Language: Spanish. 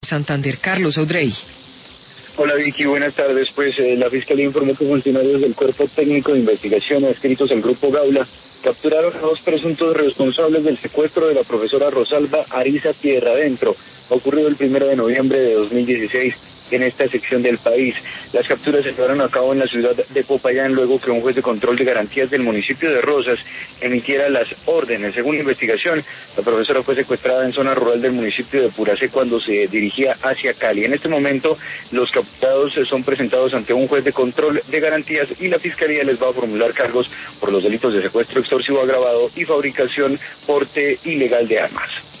Santander. Carlos Audrey. Hola Vicky, buenas tardes. La Fiscalía informó que funcionarios del Cuerpo Técnico de Investigación adscritos al Grupo Gaula capturaron a 2 presuntos responsables del secuestro de la profesora Rosalba Ariza Tierradentro, ocurrido el 1 de noviembre de 2016 en esta sección del país. Las capturas se llevaron a cabo en la ciudad de Popayán luego que un juez de control de garantías del municipio de Rosas emitiera las órdenes. Según la investigación, la profesora fue secuestrada en zona rural del municipio de Puracé cuando se dirigía hacia Cali. En este momento, los capturados son presentados ante un juez de control de garantías y la Fiscalía les va a formular cargos por los delitos de secuestro extorsivo agravado y fabricación, porte ilegal de armas.